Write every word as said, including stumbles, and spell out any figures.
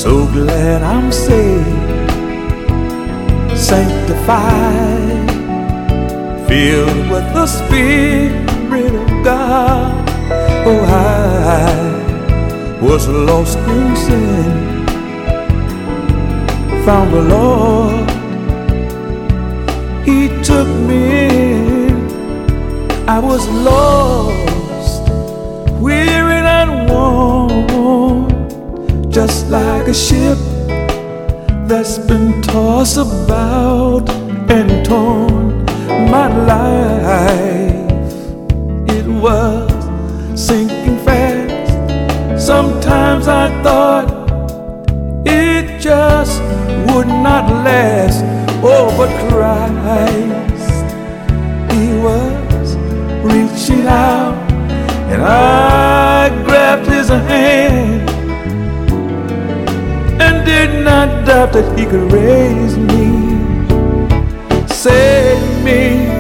So glad I'm saved, sanctified, filled with the Spirit of God. Oh, I was lost in sin, found the Lord, He took me in. I was lost, weary and worn, just like a ship that's been tossed about and torn. My life, it was sinking fast. Sometimes I thought it just would not last. Oh, but Christ, He was reaching out, and I grabbed His hand and did not doubt that He could raise me, save me.